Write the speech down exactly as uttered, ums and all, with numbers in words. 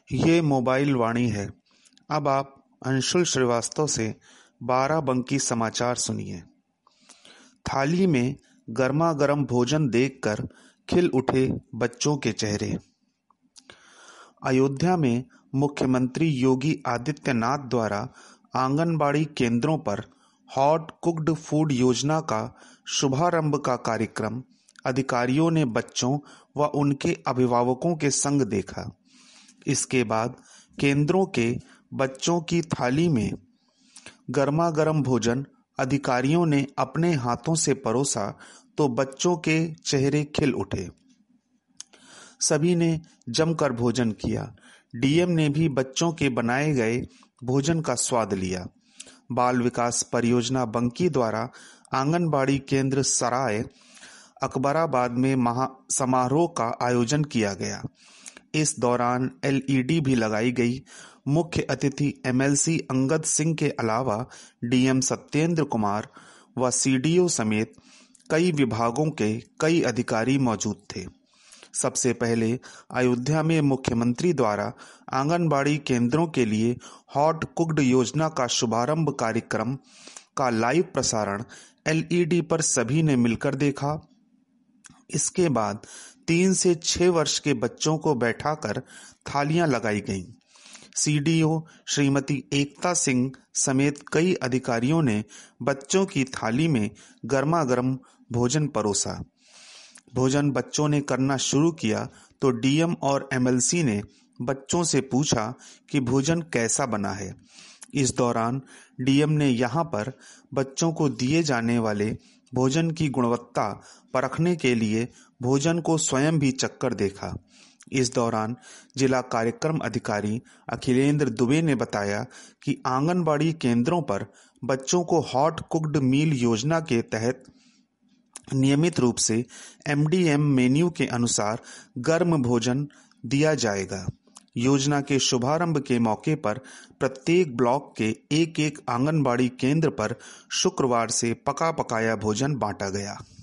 ये मोबाइल वाणी है। अब आप अंशुल श्रीवास्तव से बाराबंकी समाचार सुनिए। थाली में गर्मा गर्म भोजन देखकर खिल उठे बच्चों के चेहरे। अयोध्या में मुख्यमंत्री योगी आदित्यनाथ द्वारा आंगनबाड़ी केंद्रों पर हॉट कुक्ड फूड योजना का शुभारंभ का कार्यक्रम अधिकारियों ने बच्चों व उनके अभिभावकों के संग देखा। इसके बाद केंद्रों के बच्चों की थाली में गर्मा गर्म भोजन अधिकारियों ने अपने हाथों से परोसा तो बच्चों के चेहरे खिल उठे। सभी ने जमकर भोजन किया। डीएम ने भी बच्चों के बनाए गए भोजन का स्वाद लिया। बाल विकास परियोजना बंकी द्वारा आंगनबाड़ी केंद्र सराय अकबराबाद में महा समारोह का आयोजन किया गया। इस दौरान एलईडी भी लगाई गई। मुख्य अतिथि एमएलसी अंगद सिंह के अलावा डीएम सत्येंद्र कुमार व सीडीओ समेत कई विभागों के कई अधिकारी मौजूद थे। सबसे पहले अयोध्या में मुख्यमंत्री द्वारा आंगनबाड़ी केंद्रों के लिए हॉट कुक्ड योजना का शुभारंभ कार्यक्रम का लाइव प्रसारण एलईडी पर सभी ने मिलकर देखा। इसके बाद तीन से छह वर्ष के बच्चों को बैठाकर थालियां लगाई गईं। सीडीओ श्रीमती एकता सिंह समेत कई अधिकारियों ने बच्चों की थाली में गर्मा गर्म भोजन परोसा। भोजन बच्चों ने करना शुरू किया तो डीएम और एमएलसी ने बच्चों से पूछा कि भोजन कैसा बना है। इस दौरान डीएम ने यहां पर बच्चों को दिए जाने वाले भोजन की गुणवत्ता परखने के लिए भोजन को स्वयं भी चखकर देखा। इस दौरान जिला कार्यक्रम अधिकारी अखिलेंद्र दुबे ने बताया कि आंगनबाड़ी केंद्रों पर बच्चों को हॉट कुक्ड मील योजना के तहत नियमित रूप से एमडीएम मेन्यू के अनुसार गर्म भोजन दिया जाएगा। योजना के शुभारंभ के मौके पर प्रत्येक ब्लॉक के एक एक आंगनबाड़ी केंद्र पर शुक्रवार से पका पकाया भोजन बांटा गया।